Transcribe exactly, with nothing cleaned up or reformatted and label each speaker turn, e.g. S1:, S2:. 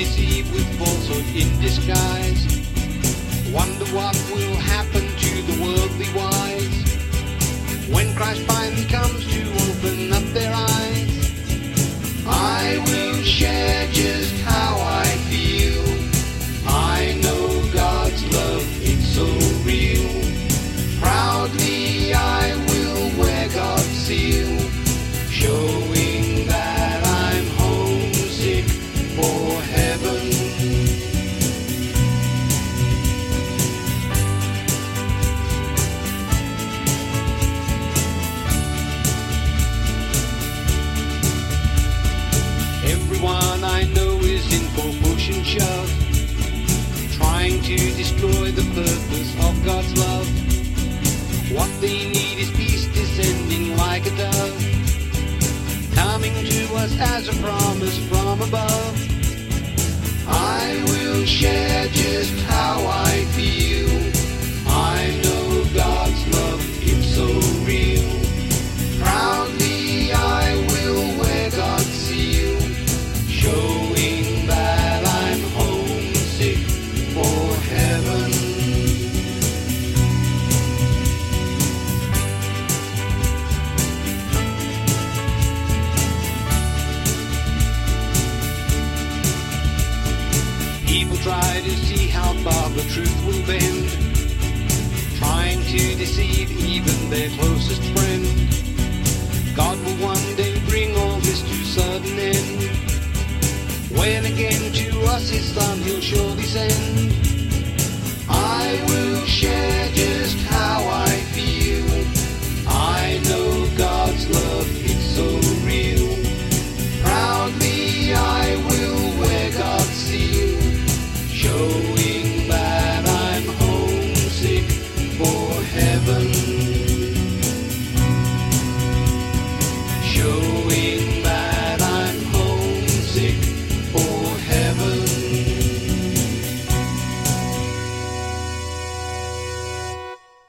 S1: deceive with falsehood in disguise. Wonder what will happen to the worldly wise when Christ finally comes to open up their eyes. I will share just how I feel. I know God's love, it's so real. Proudly I will wear God's seal, showing that I'm homesick for heaven. Everyone I know is in for push and shove, trying to destroy the purpose of God's love. What they need is peace descending like a dove, coming to us as a promise from above. I will share just how I feel. I know God's love, it's so real. Proudly I will wear God's seal, showing that I'm homesick for heaven. People try to see how far the truth will bend, trying to deceive even their closest friend. God will one day bring all this to sudden end, when again to us his Son he'll surely send.